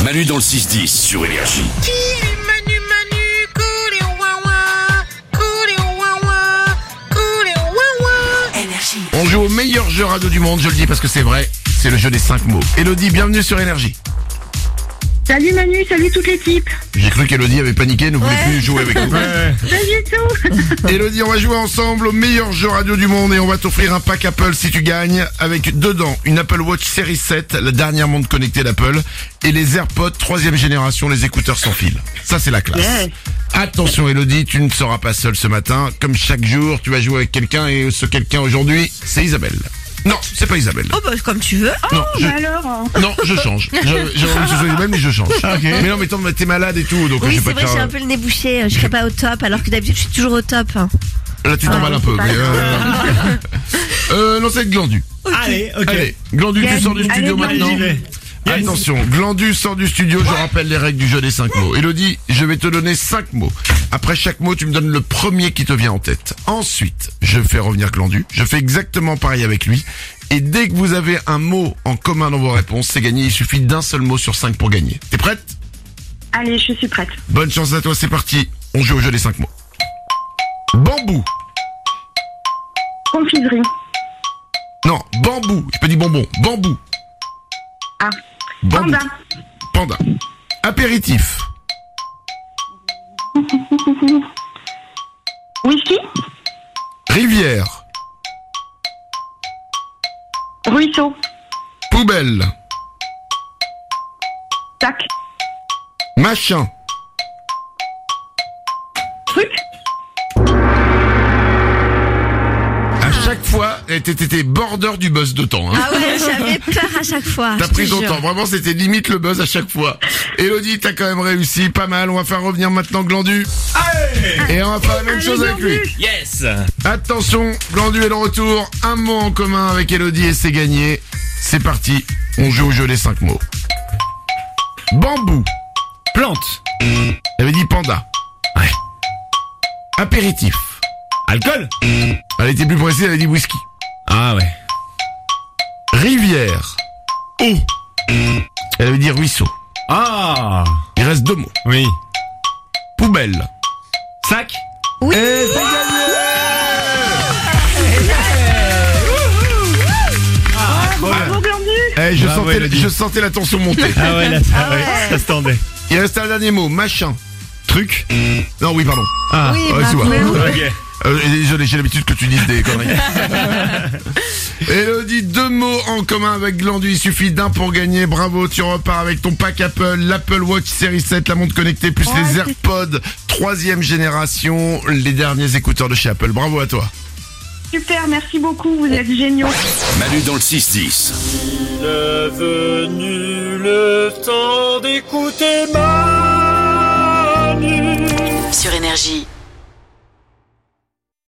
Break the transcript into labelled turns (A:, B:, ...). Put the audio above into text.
A: Manu dans le 6-10 sur Énergie.
B: Qui est Manu, coulé au ouin-ouin, coulé au ouin-ouin, coulé au ouin-ouin. Énergie.
C: On joue au meilleur jeu radio du monde, je le dis parce que c'est vrai, c'est le jeu des 5 mots. Elodie, bienvenue sur Énergie.
D: Salut Manu, salut toute l'équipe.
C: J'ai cru qu'Elodie avait paniqué, ne voulait plus jouer avec nous.
D: Salut tout.
C: Elodie, on va jouer ensemble au meilleur jeu radio du monde et on va t'offrir un pack Apple si tu gagnes, avec dedans une Apple Watch Series 7, la dernière montre connectée d'Apple, et les AirPods 3e génération, les écouteurs sans fil. Ça c'est la classe.
D: Yes.
C: Attention Elodie, tu ne seras pas seule ce matin. Comme chaque jour, tu vas jouer avec quelqu'un et ce quelqu'un aujourd'hui, c'est Isabelle. Non, c'est pas Isabelle.
E: Oh bah comme tu veux.
C: Non,
D: Bah alors
C: non, je change. J'ai envie que ce soit Isabelle, mais je change. Mais non, mais t'es malade et tout, donc
E: Oui,
C: je vais
E: c'est
C: pas
E: vrai,
C: te
E: j'ai
C: faire...
E: un peu le nez bouché. Je serai pas au top, alors que d'habitude je suis toujours au top.
C: Là, tu t'emballes un peu. Mais non, c'est Glandu.
F: Allez, ok.
C: Allez, Glandu, tu sors du studio
D: Allez,
C: maintenant.
F: J'y vais. Yes.
C: Attention, Glandu sort du studio, je rappelle les règles du jeu des 5 mots. Elodie, je vais te donner 5 mots. Après chaque mot, tu me donnes le premier qui te vient en tête. Ensuite, je fais revenir Glandu. Je fais exactement pareil avec lui. Et dès que vous avez un mot en commun dans vos réponses, c'est gagné. Il suffit d'un seul mot sur 5 pour gagner. T'es prête?
D: Allez, je suis prête.
C: Bonne chance à toi, c'est parti. On joue au jeu des 5 mots. Bambou.
D: Confiserie.
C: Non, bambou. Je peux dire bonbon. Bambou.
D: Ah.
C: Bambou.
D: Panda.
C: Panda. Apéritif.
D: Whisky.
C: Rivière.
D: Ruisseau.
C: Poubelle.
D: Sac.
C: Machin.
D: Truc.
C: À chaque fois, t'étais border du buzz de temps. Hein.
E: Ah ouais, j'avais peur à chaque fois.
C: T'as
E: je te
C: pris ton
E: jure.
C: temps. Vraiment, c'était limite le buzz à chaque fois. Elodie, t'as quand même réussi. Pas mal. On va faire revenir maintenant Glandu. Et on va faire la même chose avec lui.
F: Yes.
C: Attention, Glandu est de retour. Un mot en commun avec Elodie et c'est gagné. C'est parti. On joue au jeu des 5 mots. Bambou.
F: Plante.
C: Elle avait dit panda.
F: Ouais.
C: Apéritif.
F: Alcool.
C: Elle était plus précise, elle avait dit whisky.
F: Ah ouais.
C: Rivière. Eau. Elle avait dit ruisseau.
F: Ah.
C: Il reste 2 mots.
F: Oui.
C: Poubelle.
F: Sac.
E: Oui.
C: Et c'est gagné.
D: Bravo Glandu.
C: Eh,
F: Bravo, Elodie.
C: je sentais la tension monter.
F: Ah ouais, là, ça, ouais, ça se tendait.
C: Il reste un dernier mot. Machin.
F: Truc.
C: Non, oui, pardon.
F: Ah.
E: Oui,
C: Ouais, c'est
E: bah,
C: vrai.
F: Ok.
C: Désolé, j'ai l'habitude que tu dises des conneries. Elodie, 2 mots en commun avec Glandu, il suffit d'un pour gagner. Bravo, tu repars avec ton pack Apple, l'Apple Watch Series 7, la montre connectée, plus les
D: c'est-
C: AirPods 3e génération, les derniers écouteurs de chez Apple. Bravo à toi.
D: Super, merci beaucoup, vous êtes géniaux.
A: Manu dans le 6-10.
G: Il est venu le temps d'écouter Manu.
H: Sur Énergie.